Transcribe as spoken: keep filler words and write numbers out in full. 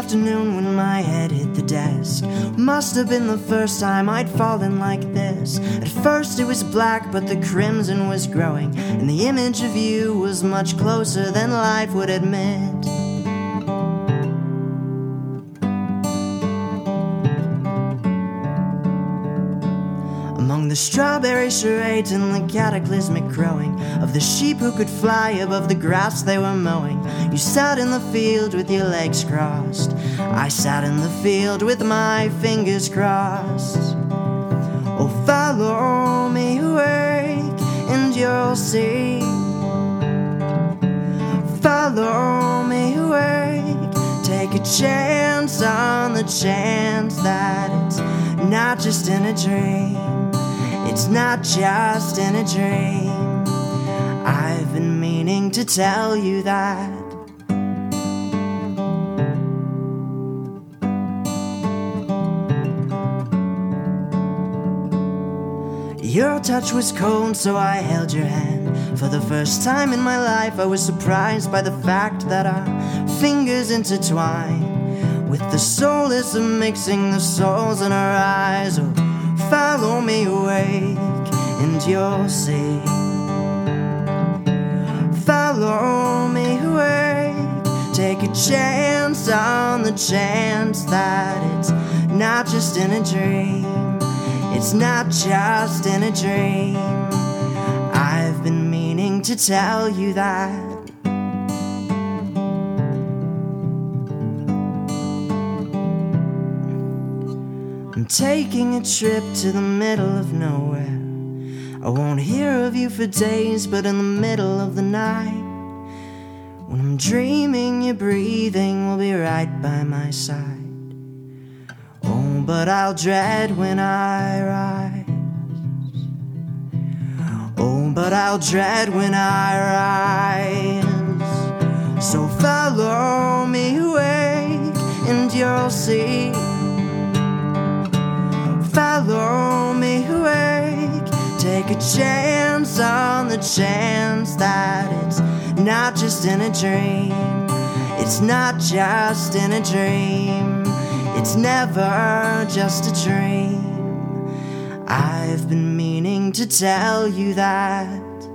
afternoon when my head hit the desk. Must have been the first time I'd fallen like this. At first it was black, but the crimson was growing, and the image of you was much closer than life would admit. Among the strawberry charades and the cataclysmic crowing of the sheep who could fly above the grass they were mowing, you sat in the field with your legs crossed. I sat in the field with my fingers crossed. Oh, follow me awake and you'll see. Follow me awake. Take a chance on the chance that it's not just in a dream. It's not just in a dream. I've been meaning to tell you that. Your touch was cold, so I held your hand. For the first time in my life, I was surprised by the fact that our fingers intertwine, with the soulism mixing the souls in our eyes. Oh, follow me awake and you'll see. Follow me awake. Take a chance on the chance that it's not just in a dream. It's not just in a dream. I've been meaning to tell you that. I'm taking a trip to the middle of nowhere. I won't hear of you for days, but in the middle of the night, when I'm dreaming your breathing will be right by my side. Oh, but I'll dread when I rise. Oh, but I'll dread when I rise. So follow me awake and you'll see. Follow me awake. Take a chance on the chance that it's not just in a dream. It's not just in a dream. It's never just a dream. I've been meaning to tell you that.